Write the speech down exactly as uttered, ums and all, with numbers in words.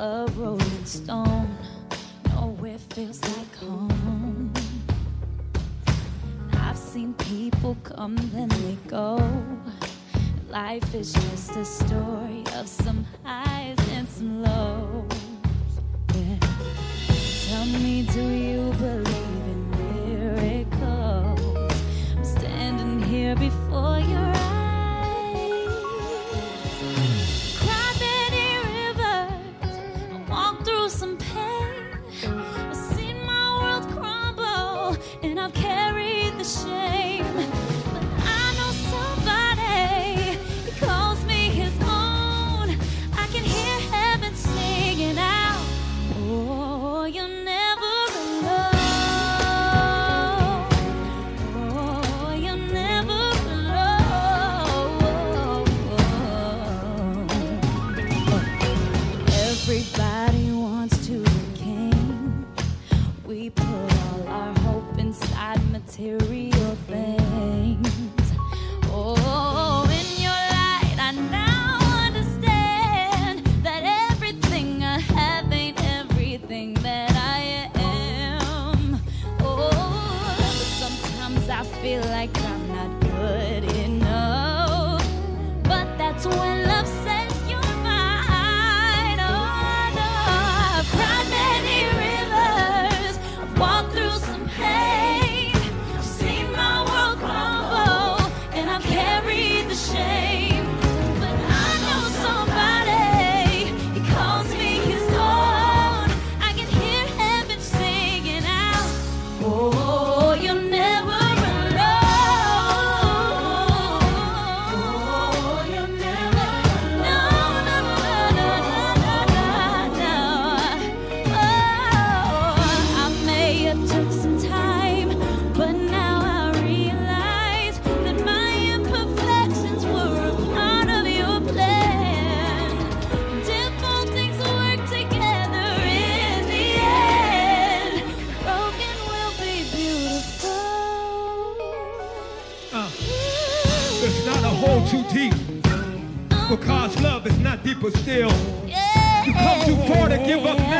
a rolling stone. Nowhere feels like home. I've seen people come, then they go. Life is just a story of some highs and some lows. Yeah. Tell me, do you believe in miracles? I'm standing here before your eyes. Cried many rivers, I walked through some pain. I've seen my world crumble, and I've carried the shame. But I know somebody, he calls me his own. I can hear heaven singing out, oh, you're never alone. Oh, you're never alone. Everybody wants to be king. We put all our hope inside material things. Oh, in your light, I now understand that everything I have ain't everything that I am. Oh, but sometimes I feel like I'm not good enough. But that's when love says you're mine. Oh, no, I've cried many rivers, I've walked through some pain. I've seen my world crumble, and I've carried the shame. But I know somebody, he calls me his own. I can hear heaven singing out, oh, you're never alone. Oh, you're never alone. No, no, no, no, no, no, no. Oh, I may have took some time, but now I realize that my imperfections were a part of your plan. And if all things work together in the end, broken will be beautiful. Uh, it's not a hole too deep, because love is not deeper still. You come too far to give up